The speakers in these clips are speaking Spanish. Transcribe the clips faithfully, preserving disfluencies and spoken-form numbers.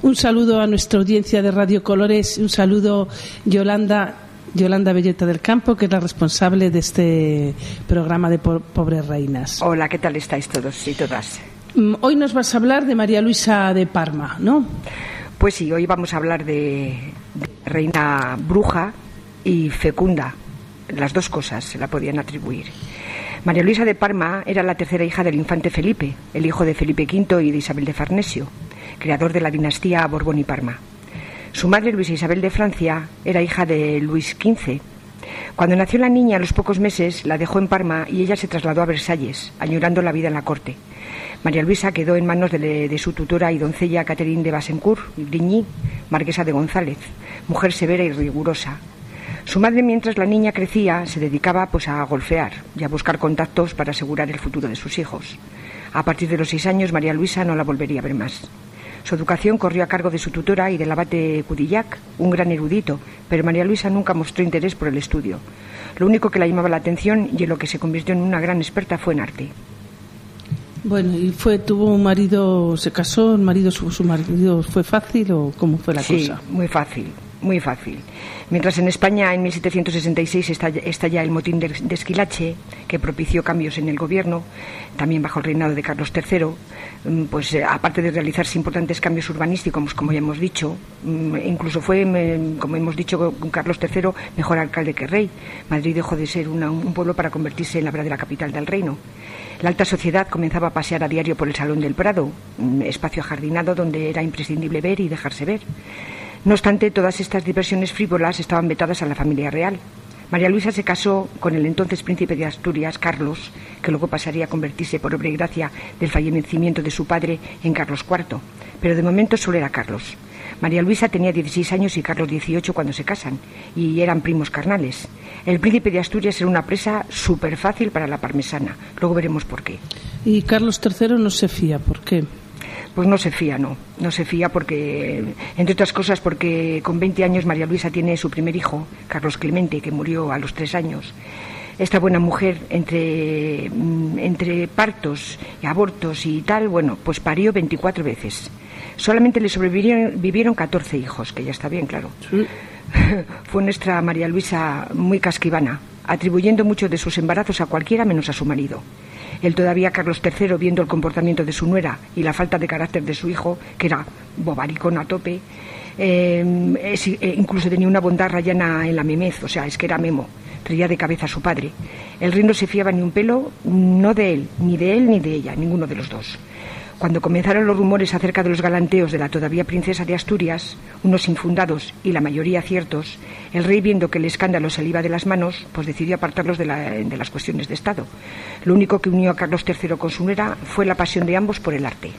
Un saludo a nuestra audiencia de Radio Colores, un saludo Yolanda, Yolanda Belleta del Campo, que es la responsable de este programa de po- Pobres Reinas. Hola, ¿qué tal estáis todos y todas? Hoy nos vas a hablar de María Luisa de Parma, ¿no? Pues sí, hoy vamos a hablar de, de reina bruja y fecunda. Las dos cosas se la podían atribuir. María Luisa de Parma era la tercera hija del infante Felipe, el hijo de Felipe quinto y de Isabel de Farnesio, creador de la dinastía Borbón y Parma. Su madre, Luisa Isabel de Francia, era hija de Luis quince. Cuando nació la niña, a los pocos meses, la dejó en Parma y ella se trasladó a Versalles, añorando la vida en la corte. María Luisa quedó en manos de, de su tutora y doncella Catherine de Basencourt, Grigny, marquesa de González, mujer severa y rigurosa. Su madre, mientras la niña crecía, se dedicaba pues a golfear y a buscar contactos para asegurar el futuro de sus hijos. A partir de los seis años, María Luisa no la volvería a ver más. Su educación corrió a cargo de su tutora y del abate Cudillac, un gran erudito, pero María Luisa nunca mostró interés por el estudio. Lo único que la llamaba la atención y en lo que se convirtió en una gran experta fue en arte. Bueno, ¿y fue tuvo un marido, se casó, el marido su, su marido fue fácil o cómo fue la sí, cosa? Sí, muy fácil, muy fácil. Mientras en España en mil setecientos sesenta y seis estalla, estalla el motín de, de Esquilache, que propició cambios en el gobierno, también bajo el reinado de Carlos tercero, pues eh, aparte de realizarse importantes cambios urbanísticos, como ya hemos dicho, incluso fue, como hemos dicho, Carlos tercero mejor alcalde que rey. Madrid dejó de ser una, un pueblo para convertirse en la verdadera capital del reino. La alta sociedad comenzaba a pasear a diario por el Salón del Prado, un espacio ajardinado donde era imprescindible ver y dejarse ver. No obstante, todas estas diversiones frívolas estaban vetadas a la familia real. María Luisa se casó con el entonces príncipe de Asturias, Carlos, que luego pasaría a convertirse por obra y gracia del fallecimiento de su padre en Carlos cuarto, pero de momento solo era Carlos. María Luisa tenía dieciséis años y Carlos dieciocho cuando se casan, y eran primos carnales. El príncipe de Asturias era una presa súper fácil para la parmesana, luego veremos por qué. Y Carlos tercero no se fía, ¿por qué? Pues no se fía, no, no se fía porque, entre otras cosas, porque con veinte años María Luisa tiene su primer hijo, Carlos Clemente, que murió a los tres años. Esta buena mujer, entre, entre partos y abortos y tal, bueno, pues parió veinticuatro veces. Solamente le sobrevivieron vivieron catorce hijos, que ya está bien, claro. Sí. Fue nuestra María Luisa muy casquivana, atribuyendo muchos de sus embarazos a cualquiera menos a su marido. El todavía Carlos tercero, viendo el comportamiento de su nuera y la falta de carácter de su hijo, que era bobaricón a tope, eh, es, eh, incluso tenía una bondad rayana en la memez, o sea, es que era memo, traía de cabeza a su padre. El rey no se fiaba ni un pelo, no de él, ni de él ni de ella, ninguno de los dos. Cuando comenzaron los rumores acerca de los galanteos de la todavía princesa de Asturias, unos infundados y la mayoría ciertos, el rey, viendo que el escándalo se le iba de las manos, pues decidió apartarlos de, la, de las cuestiones de Estado. Lo único que unió a Carlos tercero con su nuera fue la pasión de ambos por el arte.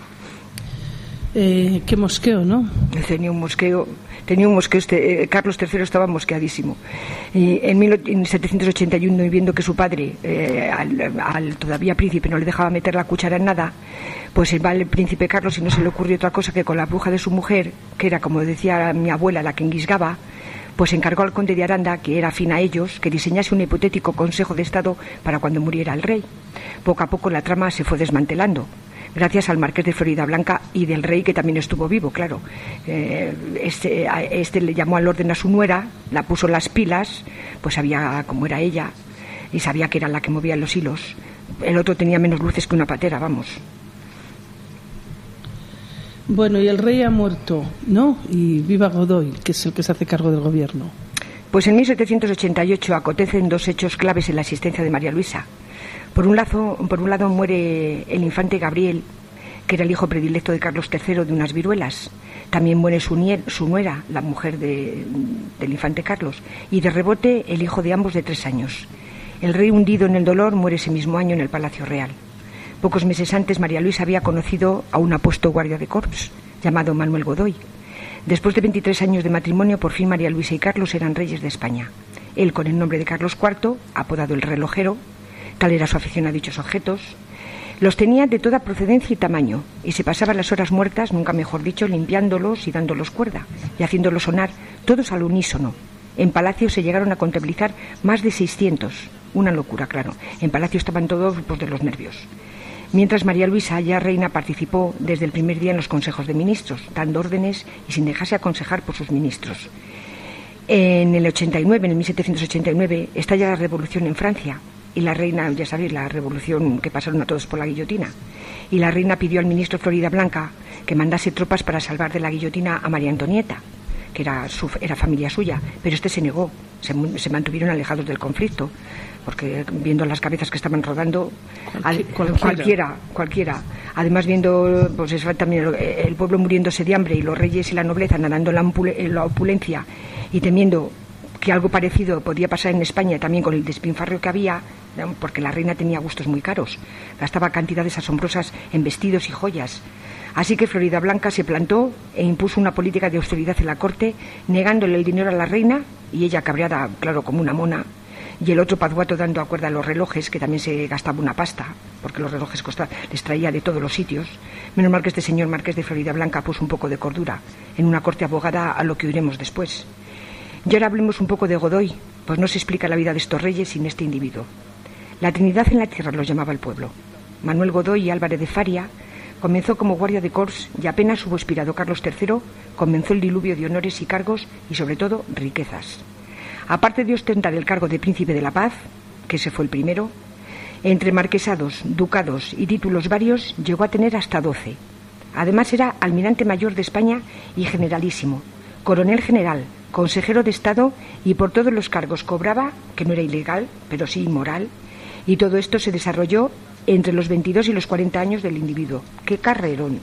Eh, qué mosqueo, ¿no? Tenía un mosqueo, tenía un mosqueo este, eh, Carlos tercero estaba mosqueadísimo. Y en mil setecientos ochenta y uno, y viendo que su padre, eh, al, al todavía príncipe, no le dejaba meter la cuchara en nada, pues va el príncipe Carlos y no se le ocurrió otra cosa que con la bruja de su mujer, que era, como decía mi abuela, la que enguisgaba, pues encargó al conde de Aranda, que era afín a ellos, que diseñase un hipotético consejo de Estado para cuando muriera el rey. Poco a poco la trama se fue desmantelando, gracias al marqués de Floridablanca y del rey, que también estuvo vivo, claro. Eh, este, este le llamó al orden a su nuera, la puso las pilas, pues sabía cómo era ella y sabía que era la que movía los hilos. El otro tenía menos luces que una patera, vamos. Bueno, y el rey ha muerto, ¿no? Y viva Godoy, que es el que se hace cargo del gobierno. Pues en mil setecientos ochenta y ocho acontecen dos hechos claves en la existencia de María Luisa. Por un lado, por un lado muere el infante Gabriel, que era el hijo predilecto de Carlos tercero de unas viruelas. También muere su, nier, su nuera, la mujer de, del infante Carlos, y de rebote el hijo de ambos de tres años. El rey, hundido en el dolor, muere ese mismo año en el Palacio Real. Pocos meses antes, María Luisa había conocido a un apuesto guardia de corps llamado Manuel Godoy. Después de veintitrés años de matrimonio, por fin María Luisa y Carlos eran reyes de España. Él con el nombre de Carlos cuarto, apodado el relojero, tal era su afición a dichos objetos. Los tenía de toda procedencia y tamaño, y se pasaba las horas muertas, nunca mejor dicho, limpiándolos y dándolos cuerda, y haciéndolos sonar, todos al unísono. En Palacio se llegaron a contabilizar más de seiscientos. Una locura, claro. En Palacio estaban todos pues, de los nervios. mientras María Luisa, ya reina, participó desde el primer día en los consejos de ministros, dando órdenes y sin dejarse aconsejar por sus ministros. En el ochenta y nueve, en el mil setecientos ochenta y nueve, estalla la revolución en Francia y la reina, ya sabéis, la revolución que pasaron a todos por la guillotina, y la reina pidió al ministro Floridablanca que mandase tropas para salvar de la guillotina a María Antonieta, que era, su, era familia suya, pero este se negó, se, se mantuvieron alejados del conflicto, porque viendo las cabezas que estaban rodando, Cualqui, al, cualquiera. cualquiera, cualquiera, además viendo pues eso, también el, el pueblo muriéndose de hambre y los reyes y la nobleza nadando en la, en la opulencia y temiendo que algo parecido podía pasar en España también con el despilfarro que había, porque la reina tenía gustos muy caros, gastaba cantidades asombrosas en vestidos y joyas. Así que Floridablanca se plantó e impuso una política de austeridad en la corte, negándole el dinero a la reina, y ella cabreada, claro, como una mona, y el otro Pazguato dando a cuerda a los relojes, que también se gastaba una pasta, porque los relojes costaban, les traía de todos los sitios. Menos mal que este señor marqués de Floridablanca puso un poco de cordura en una corte abogada, a lo que oiremos después. Y ahora hablemos un poco de Godoy, pues no se explica la vida de estos reyes sin este individuo. La Trinidad en la tierra los llamaba el pueblo. Manuel Godoy y Álvarez de Faria comenzó como guardia de corps y apenas hubo expirado Carlos tercero, comenzó el diluvio de honores y cargos y sobre todo riquezas. Aparte de ostentar el cargo de príncipe de la paz, que ese fue el primero, entre marquesados, ducados y títulos varios llegó a tener hasta doce. Además era almirante mayor de España y generalísimo, coronel general, consejero de Estado, y por todos los cargos cobraba, que no era ilegal, pero sí inmoral, y todo esto se desarrolló entre los veintidós y los cuarenta años del individuo. ¡Qué carrerón!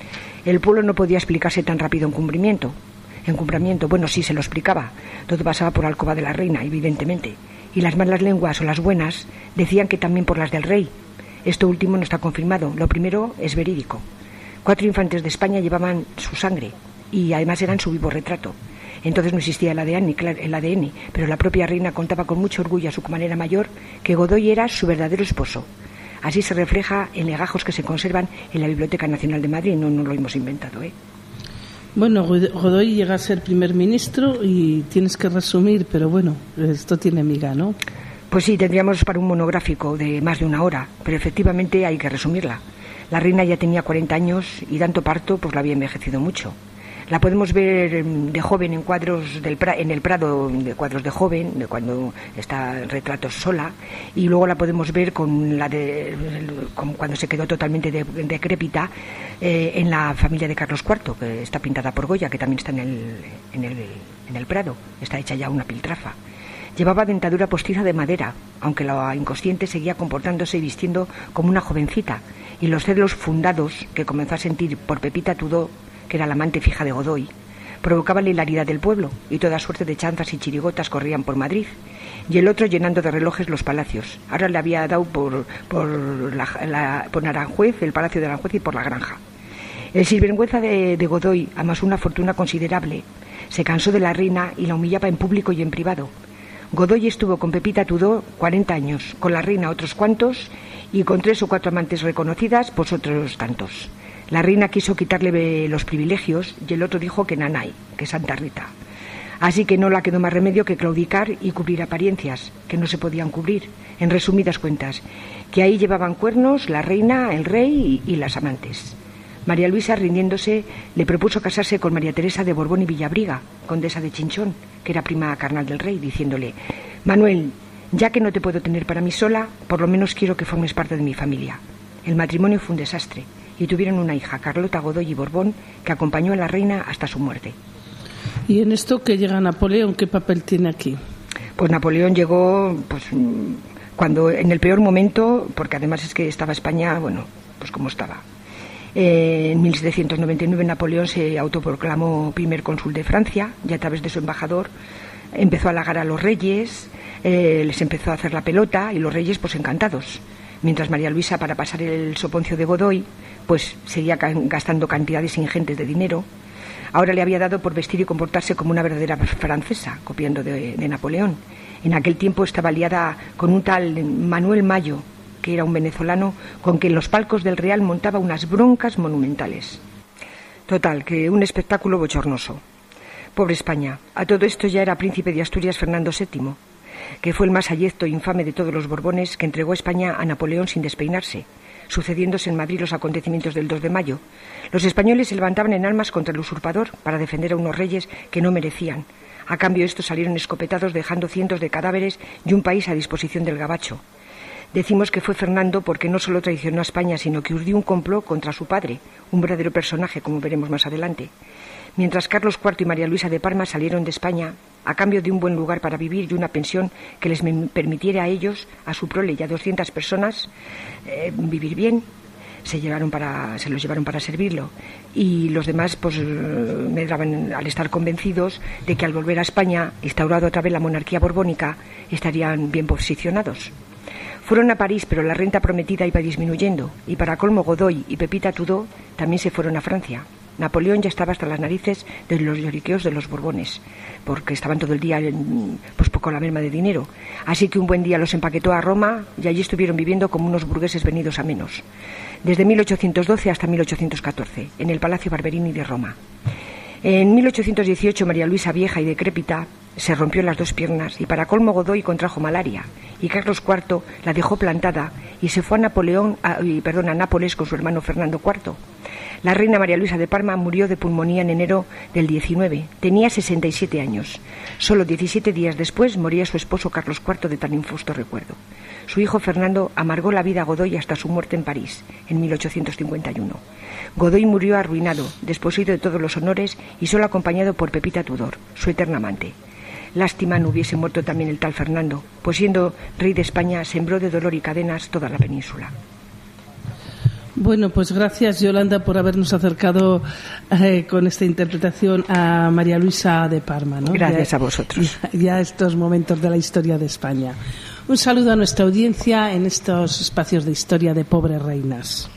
El pueblo no podía explicarse tan rápido encumbramiento. Encumbramiento, bueno, sí se lo explicaba. Todo pasaba por alcoba de la reina, evidentemente. Y las malas lenguas o las buenas decían que también por las del rey. Esto último no está confirmado. Lo primero es verídico. Cuatro infantes de España llevaban su sangre y además eran su vivo retrato. Entonces no existía el A D N, el A D N, pero la propia reina contaba con mucho orgullo a su comadrona mayor que Godoy era su verdadero esposo. Así se refleja en legajos que se conservan en la Biblioteca Nacional de Madrid. No, no lo hemos inventado, ¿eh? Bueno, Godoy llega a ser primer ministro y tienes que resumir, pero bueno, esto tiene miga, ¿no? Pues sí, tendríamos para un monográfico de más de una hora, pero efectivamente hay que resumirla. La reina ya tenía cuarenta años y tanto parto pues la había envejecido mucho. La podemos ver de joven en cuadros del pra, en el Prado, de cuadros de joven, de cuando está en retratos sola, y luego la podemos ver con la de con cuando se quedó totalmente de, decrépita eh, en la familia de Carlos cuarto, que está pintada por Goya, que también está en el, en el en el Prado, está hecha ya una piltrafa. Llevaba dentadura postiza de madera, aunque la inconsciente seguía comportándose y vistiendo como una jovencita, y los celos fundados que comenzó a sentir por Pepita Tudó, que era la amante fija de Godoy, provocaba la hilaridad del pueblo, y toda suerte de chanzas y chirigotas corrían por Madrid, y el otro llenando de relojes los palacios. Ahora le había dado por, por, la, la, por Aranjuez, el palacio de Aranjuez, y por la granja. El sinvergüenza de, de Godoy amasó una fortuna considerable, se cansó de la reina y la humillaba en público y en privado. Godoy estuvo con Pepita Tudó cuarenta años, con la reina otros cuantos, y con tres o cuatro amantes reconocidas, pues otros tantos. La reina quiso quitarle los privilegios y el otro dijo que Nanay, que Santa Rita. Así que no la quedó más remedio que claudicar y cubrir apariencias, que no se podían cubrir, en resumidas cuentas, que ahí llevaban cuernos la reina, el rey y, y las amantes. María Luisa, rindiéndose, le propuso casarse con María Teresa de Borbón y Villabriga, condesa de Chinchón, que era prima carnal del rey, diciéndole: Manuel, ya que no te puedo tener para mí sola, por lo menos quiero que formes parte de mi familia. El matrimonio fue un desastre, y tuvieron una hija, Carlota Godoy y Borbón, que acompañó a la reina hasta su muerte. ¿Y en esto que llega Napoleón, qué papel tiene aquí? Pues Napoleón llegó pues cuando en el peor momento, porque además es que estaba España, bueno, pues como estaba. Eh, en mil setecientos noventa y nueve Napoleón se autoproclamó primer cónsul de Francia, y a través de su embajador empezó a halagar a los reyes, eh, les empezó a hacer la pelota, y los reyes pues encantados. Mientras María Luisa, para pasar el soponcio de Godoy, pues seguía gastando cantidades ingentes de dinero. Ahora le había dado por vestir y comportarse como una verdadera francesa, copiando de, de Napoleón. En aquel tiempo estaba aliada con un tal Manuel Mayo, que era un venezolano con que en los palcos del Real montaba unas broncas monumentales. Total, que un espectáculo bochornoso. Pobre España. A todo esto ya era príncipe de Asturias Fernando séptimo, que fue el más abyecto e infame de todos los Borbones, que entregó España a Napoleón sin despeinarse. sucediéndose en Madrid los acontecimientos del dos de mayo. Los españoles se levantaban en armas contra el usurpador para defender a unos reyes que no merecían. A cambio, estos salieron escopetados dejando cientos de cadáveres y un país a disposición del gabacho. Decimos que fue Fernando porque no solo traicionó a España, sino que urdió un complot contra su padre, un verdadero personaje, como veremos más adelante. Mientras Carlos cuarto y María Luisa de Parma salieron de España a cambio de un buen lugar para vivir y una pensión que les permitiera a ellos, a su prole y a doscientas personas, eh, vivir bien, se llevaron para, se los llevaron para servirlo. Y los demás, pues, medraban al estar convencidos de que al volver a España, instaurado otra vez la monarquía borbónica, estarían bien posicionados. Fueron a París, pero la renta prometida iba disminuyendo, y para colmo Godoy y Pepita Tudó también se fueron a Francia. Napoleón ya estaba hasta las narices de los lloriqueos de los Borbones, porque estaban todo el día pues con la merma de dinero. Así que un buen día los empaquetó a Roma y allí estuvieron viviendo como unos burgueses venidos a menos, desde mil ochocientos doce hasta mil ochocientos catorce, en el Palacio Barberini de Roma. En mil ochocientos dieciocho, María Luisa, vieja y decrépita, se rompió las dos piernas y para colmo Godoy contrajo malaria y Carlos cuarto la dejó plantada y se fue a Napoleón, a, perdón, a Nápoles con su hermano Fernando cuarto. La reina María Luisa de Parma murió de pulmonía en enero del diecinueve. Tenía sesenta y siete años. Solo diecisiete días después moría su esposo Carlos cuarto de tan infusto recuerdo. Su hijo Fernando amargó la vida a Godoy hasta su muerte en París, en mil ochocientos cincuenta y uno. Godoy murió arruinado, desposeído de todos los honores y solo acompañado por Pepita Tudor, su eterna amante. Lástima no hubiese muerto también el tal Fernando, pues siendo rey de España sembró de dolor y cadenas toda la península. Bueno, pues gracias, Yolanda, por habernos acercado eh, con esta interpretación a María Luisa de Parma, ¿no? Gracias ya, a vosotros. Ya, ya estos momentos de la historia de España. Un saludo a nuestra audiencia en estos espacios de historia de Pobres Reinas.